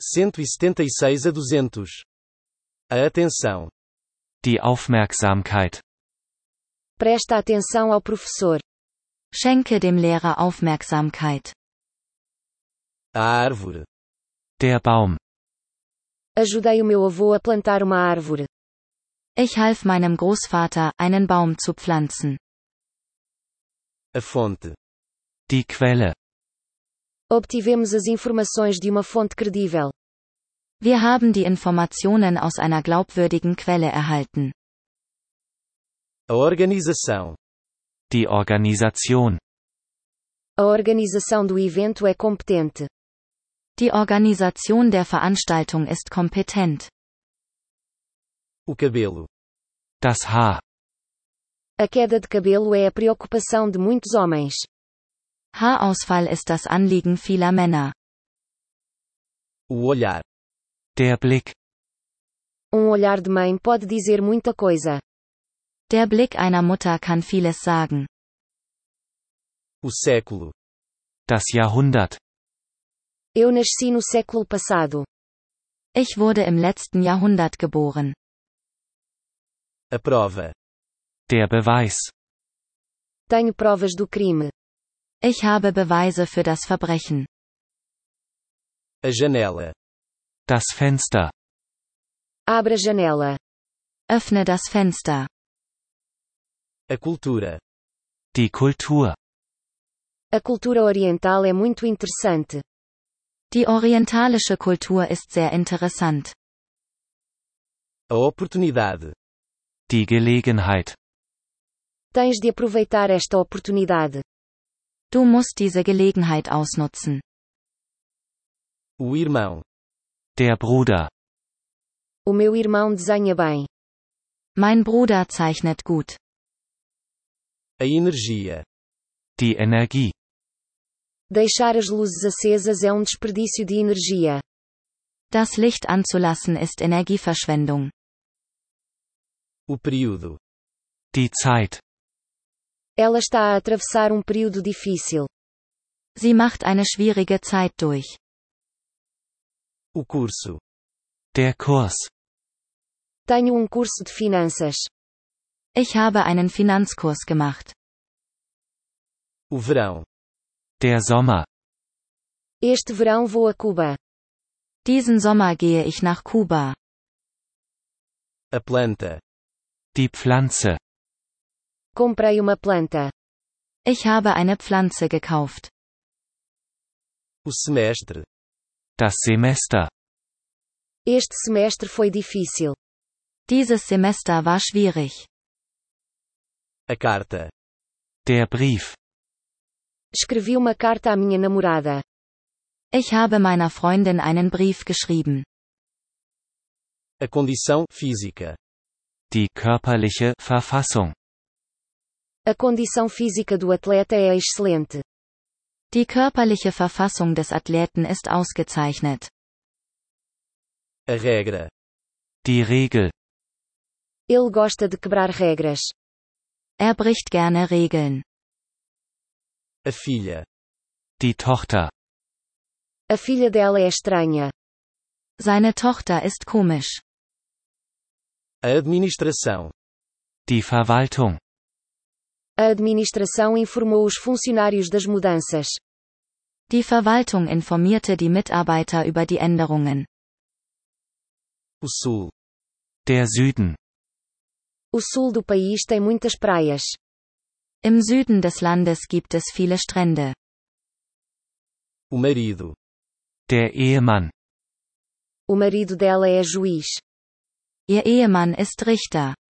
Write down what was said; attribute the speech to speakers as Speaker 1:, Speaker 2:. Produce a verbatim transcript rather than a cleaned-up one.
Speaker 1: cento e setenta e seis a duzentos. A atenção.
Speaker 2: Die Aufmerksamkeit.
Speaker 3: Presta atenção ao professor.
Speaker 4: Schenke dem Lehrer Aufmerksamkeit.
Speaker 1: A árvore.
Speaker 2: Der Baum.
Speaker 3: Ajudei o meu avô a plantar uma árvore.
Speaker 4: Ich half meinem Großvater, einen Baum zu pflanzen.
Speaker 1: A fonte.
Speaker 2: Die Quelle.
Speaker 3: Obtivemos as informações de uma fonte credível.
Speaker 4: Wir haben die Informationen aus einer glaubwürdigen Quelle erhalten.
Speaker 1: A organização.
Speaker 2: Die Organisation.
Speaker 3: A organização do evento é competente.
Speaker 4: Die Organisation der Veranstaltung ist kompetent.
Speaker 1: O cabelo.
Speaker 2: Das Haar.
Speaker 3: A queda de cabelo é a preocupação de muitos homens.
Speaker 4: Haarausfall ist das Anliegen vieler Männer.
Speaker 1: O olhar.
Speaker 2: Der Blick.
Speaker 3: Um olhar de mãe pode dizer muita coisa.
Speaker 4: Der Blick einer Mutter kann vieles sagen.
Speaker 1: O século.
Speaker 2: Das Jahrhundert.
Speaker 3: Eu nasci no século passado.
Speaker 4: Ich wurde im letzten Jahrhundert geboren.
Speaker 1: A prova.
Speaker 2: Der Beweis.
Speaker 3: Tenho provas do crime.
Speaker 4: Ich habe Beweise für das Verbrechen.
Speaker 1: A janela.
Speaker 2: Das Fenster.
Speaker 3: Abra a janela.
Speaker 4: Öffne das Fenster.
Speaker 1: A cultura.
Speaker 2: Die Kultur.
Speaker 3: A cultura oriental é muito interessante.
Speaker 4: Die orientalische Kultur ist sehr interessant.
Speaker 1: A oportunidade.
Speaker 2: Die Gelegenheit.
Speaker 3: Tens de aproveitar esta oportunidade.
Speaker 4: Du musst diese Gelegenheit ausnutzen.
Speaker 1: O irmão.
Speaker 2: Der Bruder.
Speaker 3: O meu irmão desenha bem.
Speaker 4: Mein Bruder zeichnet gut.
Speaker 1: A energia.
Speaker 2: Die Energie.
Speaker 3: Deixar as luzes acesas é um desperdício de energia.
Speaker 4: Das Licht anzulassen ist Energieverschwendung.
Speaker 1: O período.
Speaker 2: Die Zeit.
Speaker 3: Ela está a atravessar um período difícil.
Speaker 4: Sie macht eine schwierige Zeit durch.
Speaker 1: O curso.
Speaker 2: Der Kurs.
Speaker 3: Tenho um curso de finanças.
Speaker 4: Ich habe einen Finanzkurs gemacht.
Speaker 1: O verão.
Speaker 2: Der Sommer.
Speaker 3: Este verão vou a Cuba.
Speaker 4: Diesen Sommer gehe ich nach Kuba.
Speaker 1: A planta.
Speaker 2: Die Pflanze.
Speaker 3: Comprei uma planta.
Speaker 4: Ich habe eine Pflanze gekauft.
Speaker 1: O semestre.
Speaker 2: Das Semester.
Speaker 3: Este semestre foi difícil.
Speaker 4: Dieses Semester war schwierig.
Speaker 1: A carta.
Speaker 2: Der Brief.
Speaker 3: Escrevi uma carta à minha namorada.
Speaker 4: Ich habe meiner Freundin einen Brief geschrieben.
Speaker 1: A condição física.
Speaker 2: Die körperliche Verfassung.
Speaker 3: A condição física do atleta é excelente.
Speaker 4: Die körperliche Verfassung des Athleten ist ausgezeichnet.
Speaker 1: A regra.
Speaker 2: Die Regel.
Speaker 3: Ele gosta de quebrar regras.
Speaker 4: Er bricht gerne Regeln.
Speaker 1: A filha.
Speaker 2: Die Tochter.
Speaker 3: A filha dela é estranha.
Speaker 4: Seine Tochter ist komisch.
Speaker 1: A administração.
Speaker 2: Die Verwaltung.
Speaker 3: A administração informou os funcionários das mudanças.
Speaker 4: Die Verwaltung informierte die Mitarbeiter über die Änderungen.
Speaker 1: O sul.
Speaker 2: Der Süden.
Speaker 3: O sul do país tem muitas praias.
Speaker 4: Im Süden des Landes gibt es viele Strände.
Speaker 1: O marido.
Speaker 2: Der Ehemann.
Speaker 3: O marido dela é juiz.
Speaker 4: Ihr Ehemann ist Richter.